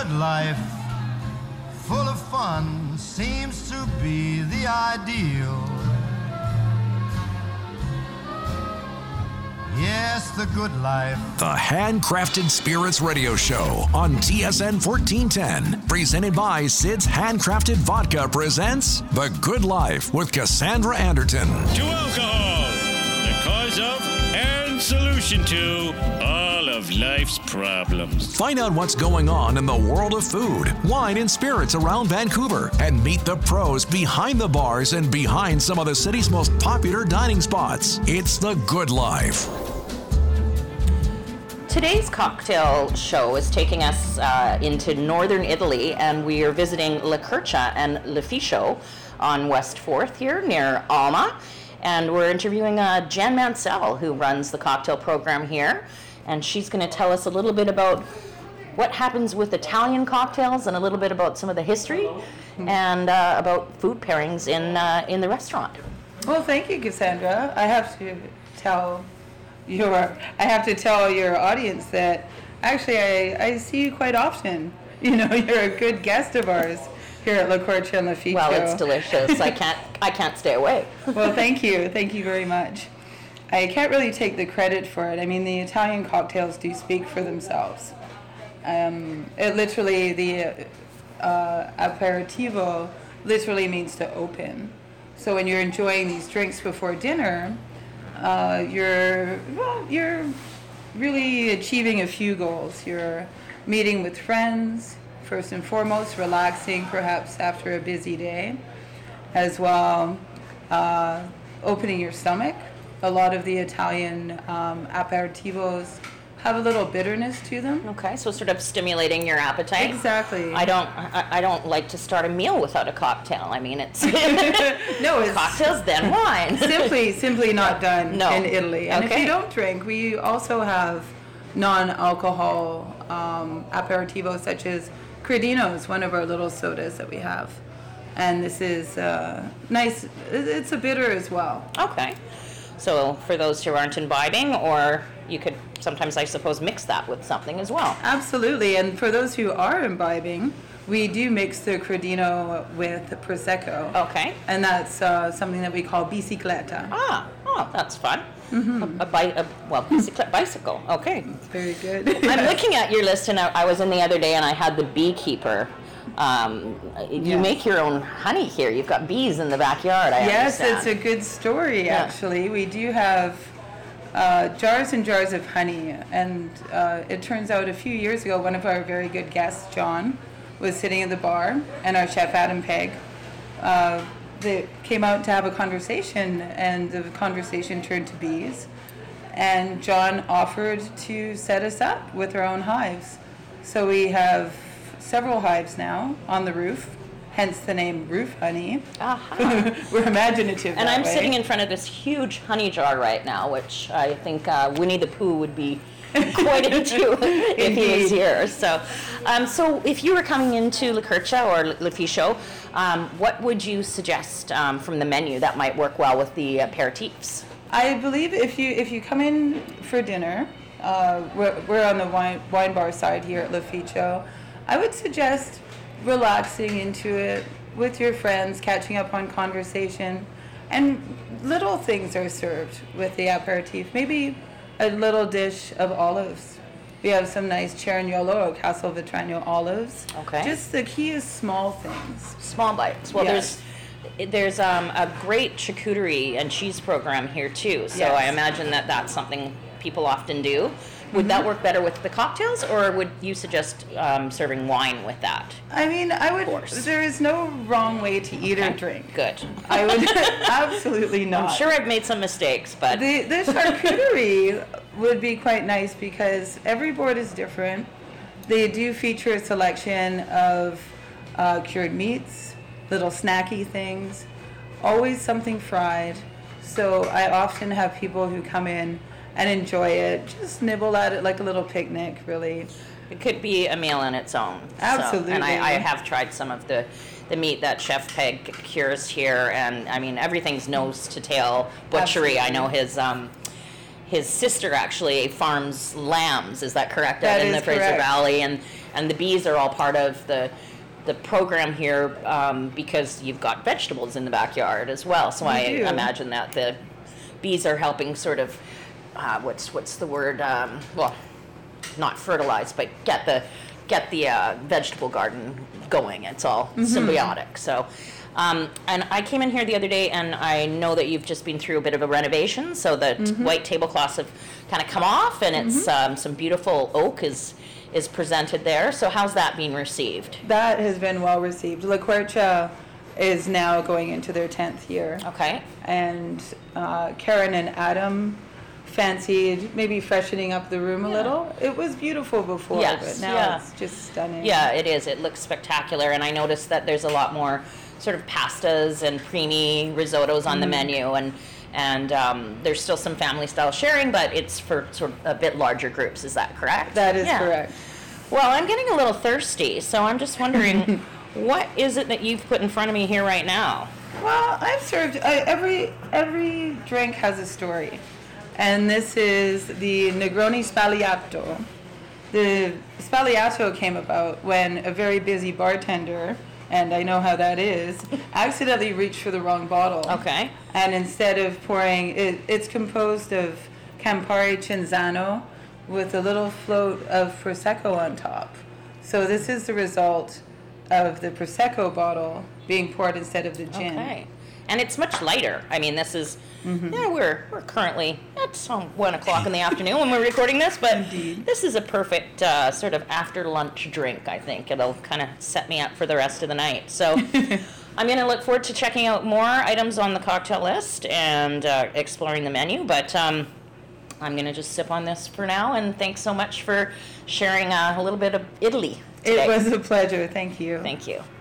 good life, full of fun, seems to be the ideal. Yes, the good life. The Handcrafted Spirits Radio Show on TSN 1410, presented by Sid's Handcrafted Vodka, presents The Good Life with Cassandra Anderton. To alcohol, the cause of and solution to all of life's problems. Find out what's going on in the world of food, wine, and spirits around Vancouver, and meet the pros behind the bars and behind some of the city's most popular dining spots. It's The Good Life. Today's cocktail show is taking us into northern Italy, and we are visiting La Quercia and L'Ufficio on West 4th here near Alma. And we're interviewing Jen Mansell, who runs the cocktail program here. And she's going to tell us a little bit about what happens with Italian cocktails and a little bit about some of the history and about food pairings in the restaurant. Well, thank you, Cassandra. I have to tell your audience that actually I see you quite often. You know, you're a good guest of ours here at La Quercia and L'Ufficio. Well, it's delicious. I can't stay away. Well, thank you very much. I can't really take the credit for it. I mean, the Italian cocktails do speak for themselves. It literally, the aperitivo literally means to open. So when you're enjoying these drinks before dinner, you're really achieving a few goals. You're meeting with friends, first and foremost, relaxing perhaps after a busy day, as well opening your stomach. A lot of the Italian aperitivos have a little bitterness to them. Okay, so sort of stimulating your appetite. Exactly. I don't like to start a meal without a cocktail. I mean, it's no, it's cocktails then wine. simply not done in Italy. And okay. If you don't drink, we also have non-alcohol aperitivos such as Credino's, one of our little sodas that we have. And this is nice. It's a bitter as well. Okay. So for those who aren't imbibing, or you could sometimes, I suppose, mix that with something as well. Absolutely. And for those who are imbibing, we do mix the Credino with Prosecco. Okay. And that's something that we call bicicletta. Oh, that's fun. Mm-hmm. Bicycle. Okay. Very good. I'm looking at your list, and I was in the other day, and I had the beekeeper. You make your own honey here. You've got bees in the backyard, I understand. It's a good story, actually. We do have jars and jars of honey, and it turns out a few years ago, one of our very good guests, John, was sitting at the bar, and our chef, Adam Pegg, they came out to have a conversation, and the conversation turned to bees, and John offered to set us up with our own hives. So we have several hives now on the roof, hence the name Roof Honey. Uh-huh. We're imaginative. And I'm sitting in front of this huge honey jar right now, which I think Winnie the Pooh would be quite into if he was here. So if you were coming into La Quercia or L'Ufficio, what would you suggest from the menu that might work well with the aperitifs? I believe if you come in for dinner, we're on the wine bar side here at L'Ufficio. I would suggest relaxing into it with your friends, catching up on conversation, and little things are served with the aperitif. Maybe a little dish of olives. We have some nice Cerniolo or Castelvetrano olives. Okay. Just the key is small things. Small bites. Well, yes. There's a great charcuterie and cheese program here too. So yes. I imagine that's something people often do. Would that work better with the cocktails, or would you suggest serving wine with that? I mean, I would. There is no wrong way to eat or drink. Good. I would absolutely not. I'm sure I've made some mistakes, but the charcuterie would be quite nice because every board is different. They do feature a selection of cured meats, little snacky things, always something fried. So I often have people who come in and enjoy it, just nibble at it like a little picnic, really. It could be a meal in its own. Absolutely. So, and I have tried some of the meat that Chef Pegg cures here, and I mean, everything's nose to tail butchery. Absolutely. I know his sister actually farms lambs. Is that correct? That out in is the Fraser correct. Valley, and the bees are all part of the program here because you've got vegetables in the backyard as well. So I do. imagine that the bees are helping sort of what's the word? Well, not fertilize, but get the vegetable garden going. It's all symbiotic. So. And I came in here the other day, and I know that you've just been through a bit of a renovation, so the white tablecloths have kind of come off, and it's some beautiful oak is presented there. So how's that being received? That has been well received. La Quercia is now going into their 10th year. Okay. And Karen and Adam fancied maybe freshening up the room a little. It was beautiful before, Yes, but now it's just stunning. Yeah, it is. It looks spectacular, and I noticed that there's a lot more sort of pastas and creamy risottos on the menu, and there's still some family style sharing, but it's for sort of a bit larger groups. Is that correct? That is correct. Well, I'm getting a little thirsty, so I'm just wondering, what is it that you've put in front of me here right now? Well, I've served every drink has a story, and this is the Negroni Spagliato. The Spagliato came about when a very busy bartender, and I know how that is, accidentally reached for the wrong bottle. Okay. And instead of pouring, it's composed of Campari Cinzano with a little float of Prosecco on top. So this is the result of the Prosecco bottle being poured instead of the gin. Okay. And it's much lighter. I mean, this is, we're currently at 1 o'clock in the afternoon when we're recording this, but Indeed. this is a perfect sort of after lunch drink, I think. It'll kind of set me up for the rest of the night. So I'm going to look forward to checking out more items on the cocktail list and exploring the menu, but I'm going to just sip on this for now, and thanks so much for sharing a little bit of Italy today. It was a pleasure. Thank you. Thank you.